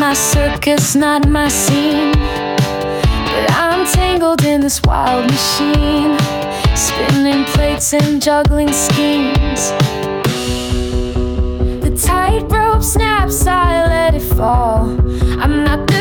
my circus, not my scene. But I'm tangled in this wild machine, spinning plates and juggling schemes. The tightrope snaps, I let it fall. I'm not the